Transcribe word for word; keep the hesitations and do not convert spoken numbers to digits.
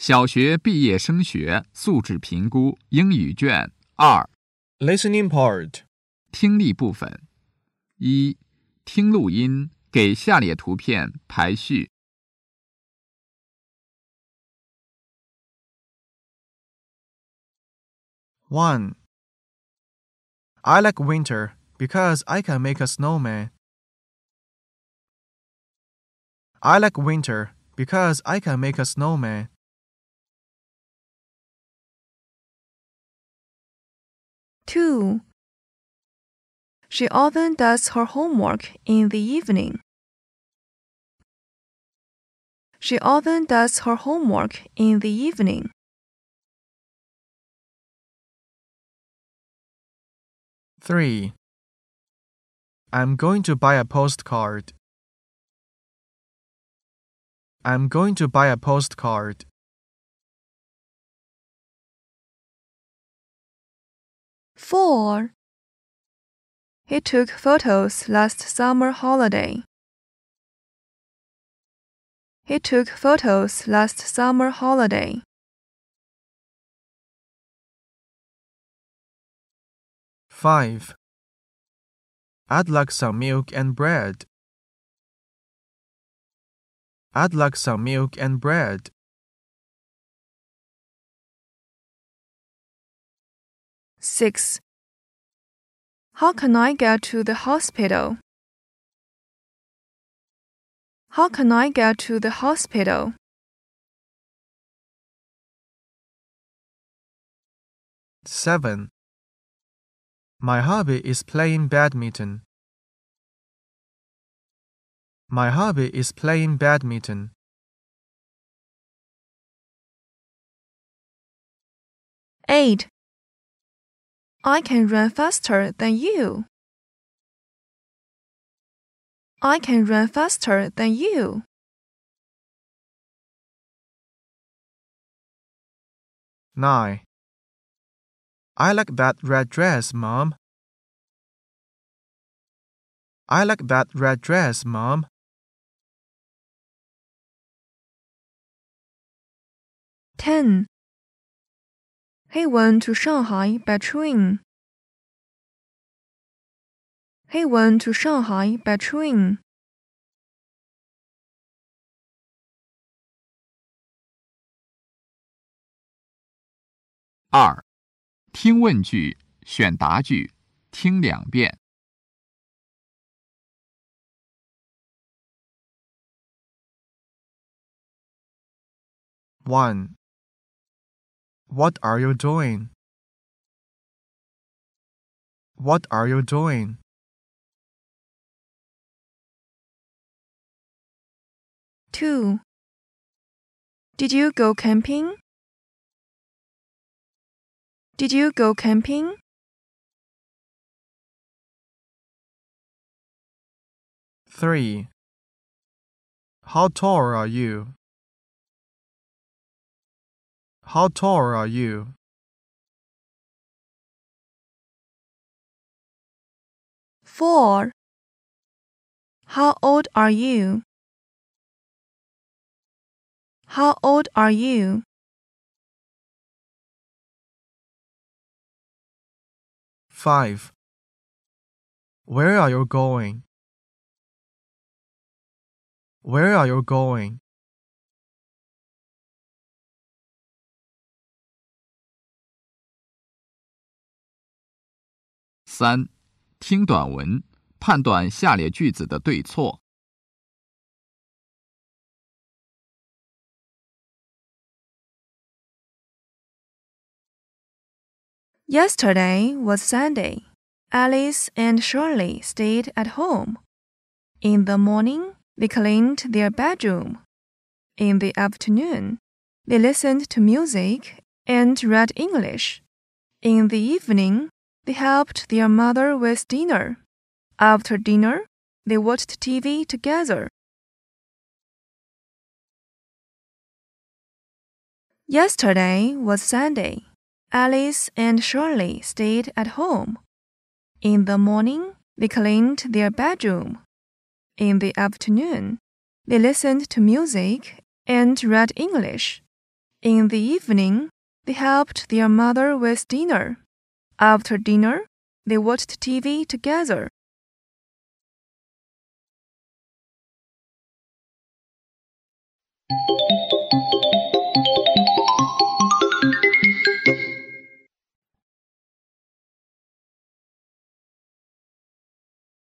小学毕业升学素质评估英语卷二 Listening part 听力部分一听录音，给下列图片排序。 one. I like winter because I can make a snowman. I like winter because I can make a snowman. two. She often does her homework in the evening. She often does her homework in the evening. three. I'm going to buy a postcard. I'm going to buy a postcard. four. He took photos last summer holiday. He took photos last summer holiday. five. I'd like some milk and bread. I'd like some milk and bread. six. How can I get to the hospital? How can I get to the hospital? seven. My hobby is playing badminton. My hobby is playing badminton. eight. I can run faster than you. I can run faster than you. nine. I like that red dress, Mom. I like that red dress, Mom. ten. He went to Shanghai by train. He went to Shanghai by train. 二听问句，选答句，听两遍。 one. What are you doing? What are you doing? two. Did you go camping? Did you go camping? three. How tall are you? How tall are you? four. How old are you? How old are you? five. Where are you going? Where are you going? 三听短文，判断下列句子的对错。 Yesterday was Sunday. Alice and Shirley stayed at home. In the morning, they cleaned their bedroom. In the afternoon, they listened to music and read English. In the evening, they helped their mother with dinner. After dinner, they watched T V together. Yesterday was Sunday. Alice and Shirley stayed at home. In the morning, they cleaned their bedroom. In the afternoon, they listened to music and read English. In the evening, they helped their mother with dinner. After dinner, they watched T V together.